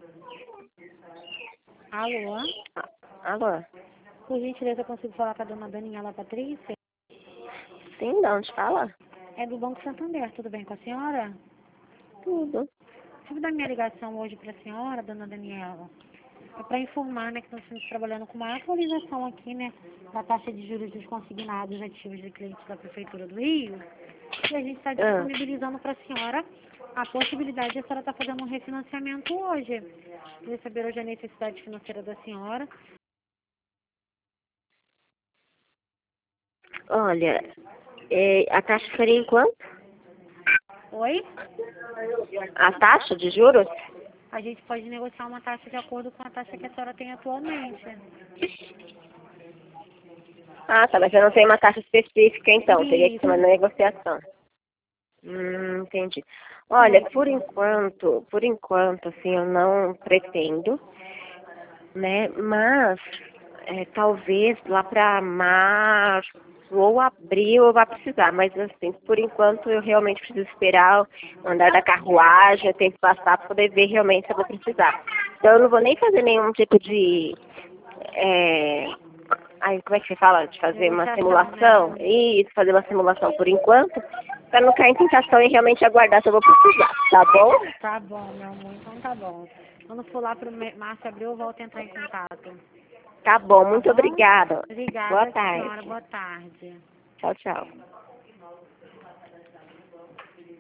Alô? Alô? Por gentileza, eu consigo falar com a dona Daniela Patrícia? Sim, de onde fala? É do Banco Santander, tudo bem com a senhora? Tudo. Tive da minha ligação hoje para a senhora, dona Daniela. É para informar, né, que nós estamos trabalhando com uma atualização aqui, né, da taxa de juros dos consignados ativos de clientes da Prefeitura do Rio. E a gente está disponibilizando para a senhora a possibilidade de a senhora estar fazendo um refinanciamento hoje. Queria saber hoje a necessidade financeira da senhora. Olha, a taxa seria em quanto? Oi? A taxa de juros? A gente pode negociar uma taxa de acordo com a taxa que a senhora tem atualmente. Ah, tá, mas eu não tenho uma taxa específica, então. Teria que Isso. ser uma negociação. Entendi. Olha, por enquanto, assim, eu não pretendo, né? Mas talvez lá para março ou abril eu vá precisar. Mas assim, por enquanto eu realmente preciso esperar o andar da carruagem, o tempo passar para poder ver realmente se eu vou precisar. Então eu não vou nem fazer nenhum tipo de como é que você fala? De fazer uma Negociação, simulação? né? Isso, fazer uma simulação por enquanto, para não cair em tentação e realmente aguardar se eu vou precisar, tá bom? Tá bom, meu amor, então tá bom. Quando for lá pro março, abril, eu volto a entrar em contato. Tá bom, Tá muito bom? obrigada. Boa Obrigada, senhora. tarde. Boa tarde. Tchau, tchau.